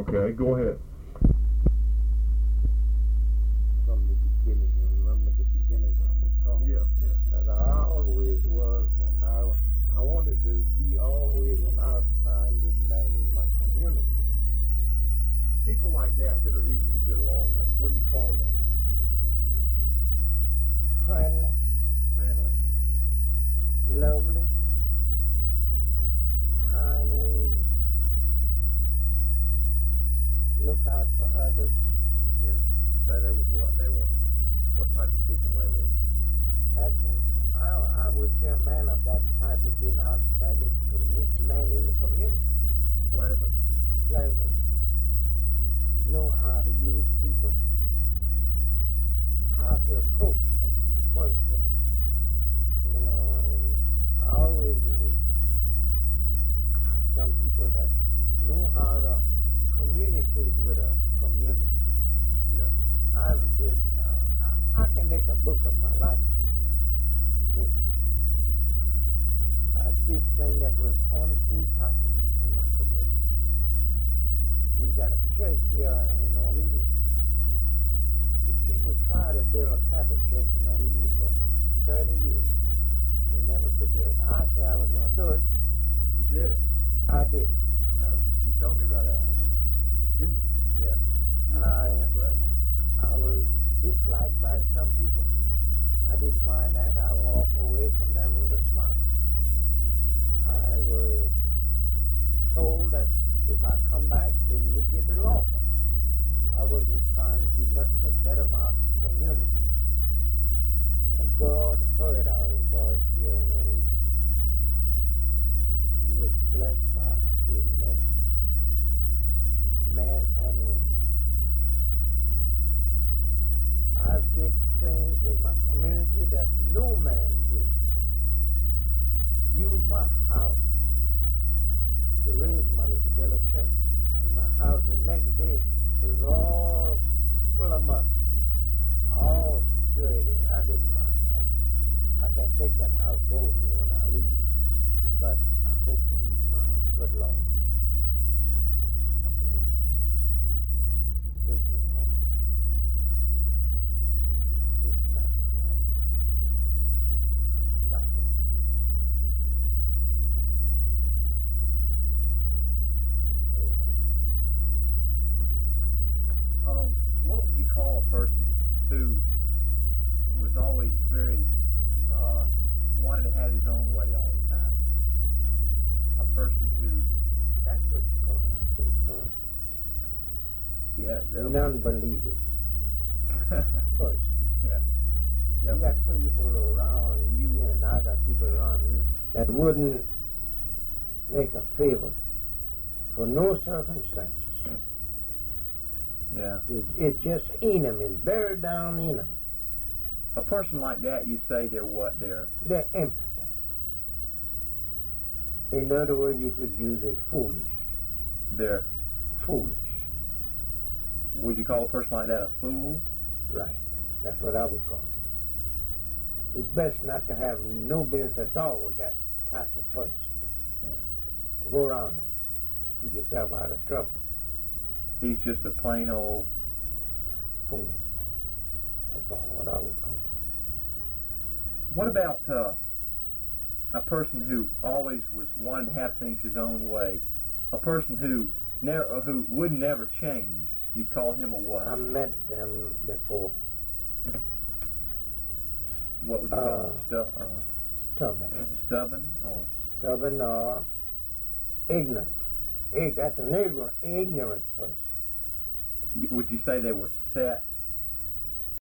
Okay, go ahead. From the beginning, you remember the beginning when we talked? Yeah. That I always was, and I wanted to be always an outstanding man in my community. People like that are easy to get along with. What do you call them? Friendly, lovely, kind ways, look out for others. Yeah. Did you say they were what? What type of people they were? I would say a man of that type would be an outstanding man in the community. Pleasant. Know how to use people, how to approach them. First thing, and I always meet some people that know how to communicate with a community. Yeah. I can make a book of my life. Me. Mm-hmm. I did things that was impossible in my community. We got a church here in Olivia. The people tried to build a Catholic church in Olivia for 30 years. They never could do it. I said I was going to do it. You did it. I did it. I know. You told me about that. I remember. Didn't? Yeah. Great. I was disliked by some people. I didn't mind that. I walked away from them with a smile. I was told that if I come back, they would get the law from me. I wasn't trying to do nothing but better my community. And God heard our voice here in Olivia. He was blessed by a many, men and women. I did things in my community that no man did. Used my house to raise money to build a church. And my house the next day was all full of mud. All dirty. I didn't mind that. I can take that house gold me when I leave. But I hope to eat my good Lord. Take me home. This is not my home. I'm stopping. What would you call a person who was always very wanted to have his own way all the time? A person who. That's what you call an acting son. Yeah. None believe it. First. Yeah. Yep. You got people around you, and I got people around me that wouldn't make a favor for no circumstances. Yeah. It's just in them. It's buried down in them. A person like that, you'd say they're what? They're impotent. In other words, you could use it foolish. They're foolish. Would you call a person like that a fool? Right. That's what I would call it. It's best not to have no business at all with that type of person. Yeah. Go around it. Keep yourself out of trouble. He's just a plain old fool. That's all what I would call it. What about a person who always was wanting to have things his own way? A person who would never change. You'd call him a what? I met them before. What would you call him? Stubborn. Stubborn or ignorant. That's an ignorant person. Would you say they were set